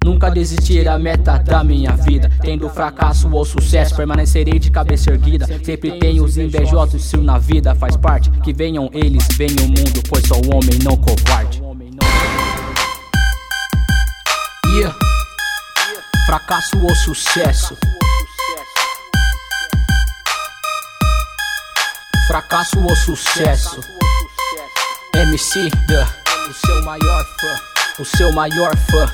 Nunca desistir a meta da minha vida. Tendo fracasso ou sucesso, permanecerei de cabeça erguida. Sempre tenho os invejosos, se na vida faz parte. Que venham eles, venha o mundo, pois sou um homem não covarde. Yeah. Fracasso ou sucesso? Fracasso ou sucesso? MC Da, o seu maior fã, o seu maior fã.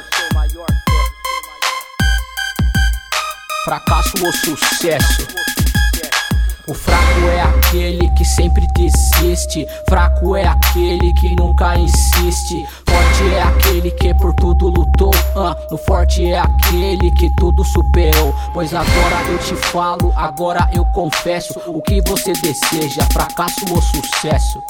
Fracasso ou sucesso? O fraco é aquele que sempre desiste. Fraco é aquele que nunca insiste. Forte é aquele que por tudo lutou. O forte é aquele que tudo superou. Pois agora eu te falo, agora eu confesso. O que você deseja, fracasso ou sucesso?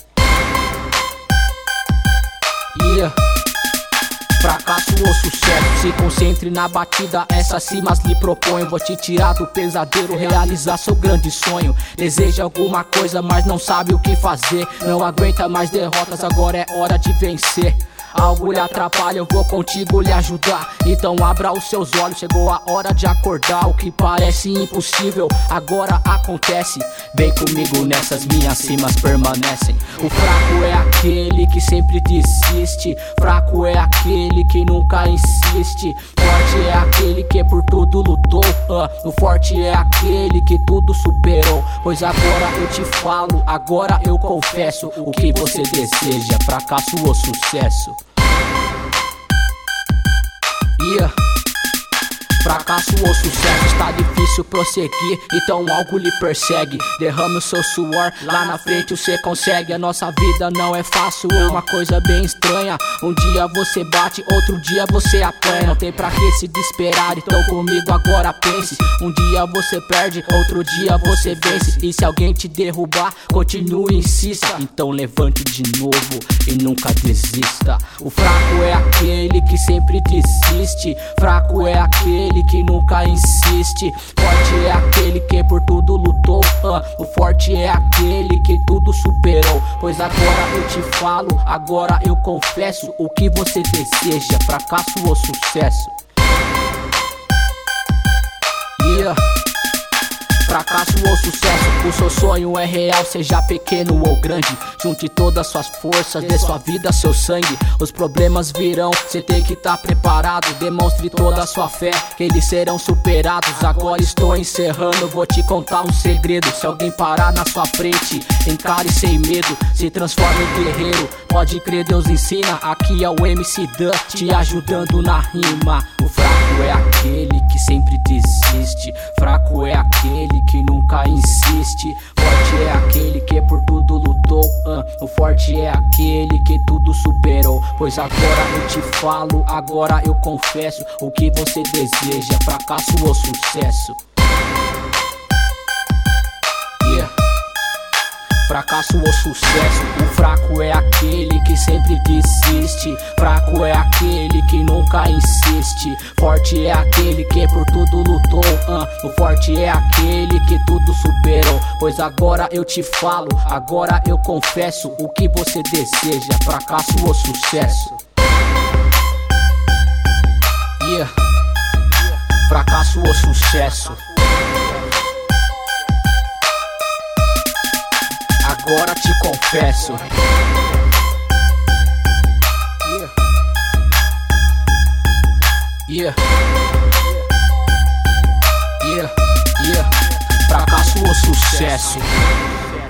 Yeah. Fracasso ou sucesso? Se concentre na batida, essas cimas lhe proponho. Vou te tirar do pesadelo, realizar seu grande sonho. Deseja alguma coisa, mas não sabe o que fazer. Não aguenta mais derrotas, agora é hora de vencer. Algo lhe atrapalha, eu vou contigo lhe ajudar. Então abra os seus olhos, chegou a hora de acordar. O que parece impossível, agora acontece. Vem comigo nessas, minhas cimas permanecem. O fraco é aquele que sempre desiste. Fraco é aquele que nunca insiste. Forte é aquele que por tudo lutou. O forte é aquele que tudo superou. Pois agora eu te falo, agora eu confesso. O que você deseja, fracasso ou sucesso? Yeah. Fracasso ou sucesso? Está difícil prosseguir, então algo lhe persegue. Derrame o seu suor, lá na frente você consegue. A nossa vida não é fácil, é uma coisa bem estranha. Um dia você bate, outro dia você apanha. Não tem pra que se desesperar, então comigo agora pense. Um dia você perde, outro dia você vence. E se alguém te derrubar, continue e insista. Então levante de novo e nunca desista. O fraco é aquele que sempre desiste. Fraco é aquele que nunca insiste. Forte é aquele que por tudo lutou. O forte é aquele que tudo superou. Pois agora eu te falo, agora eu confesso. O que você deseja, fracasso ou sucesso? Yeah. Fracasso ou sucesso? O seu sonho é real, seja pequeno ou grande. Junte todas suas forças, dê sua vida, seu sangue. Os problemas virão, cê tem que tá preparado. Demonstre toda a sua fé, que eles serão superados. Agora estou encerrando, vou te contar um segredo. Se alguém parar na sua frente, encare sem medo. Se transforme em guerreiro, pode crer, Deus ensina. Aqui é o MC Da, te ajudando na rima. O fraco é aquele que sempre desiste. Fraco é aquele que nunca insiste. Forte é aquele que por tudo lutou. O forte é aquele que tudo superou. Pois agora eu te falo, agora eu confesso. O que você deseja, fracasso ou sucesso? Yeah. Fracasso ou sucesso? O fraco é aquele que sempre desiste. Fraco é aquele que nunca insiste. Forte é aquele que por tudo lutou. O forte é aquele que tudo superou. Pois agora eu te falo, agora eu confesso. O que você deseja, fracasso ou sucesso? Yeah. Fracasso ou sucesso? Agora te confesso. Yeah. Yeah. Yeah. Fracasso ou sucesso?